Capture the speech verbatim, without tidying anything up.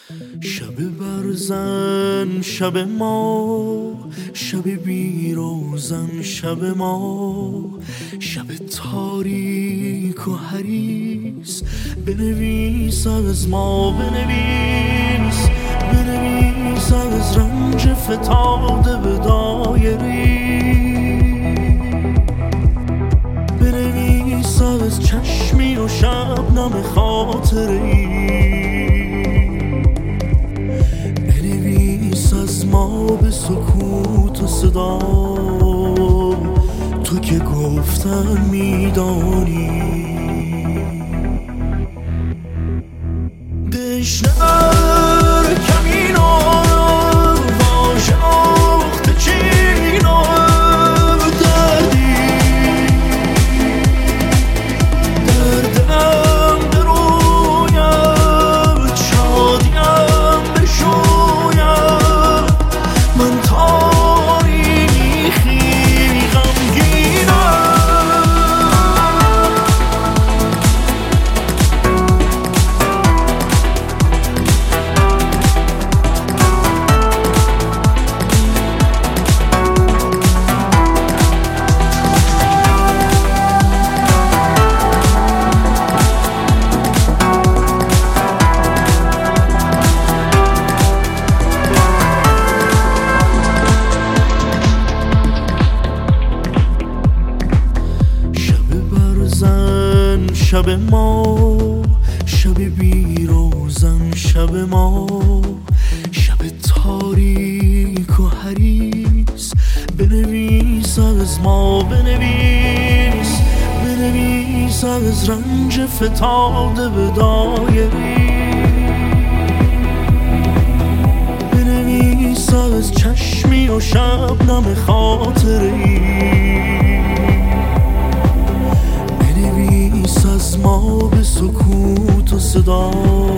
شب برزن شب ما، شب بیروزن شب ما، شب تاریک و حریص. بنویس از ما، بنویس بنویس از رنج فتاده به دایری، بنویس از چشمی و شبنم خاطری، بنویس از ما به سکوت و صدا، تو که گفتن میدانی. دشنر کمینو واژاخت چینو دردی، دردم برویم شادیم بشویم، من تاریخی غمگینم. شب ما، شب بیروزن شب ما، شب تاریک و حریص. بنویس از ما، بنویس بنویس از رنج فتاده به دایری، بنویس از چشمی و شبنم خاطری، بنویس از ما به سکوت و صدا،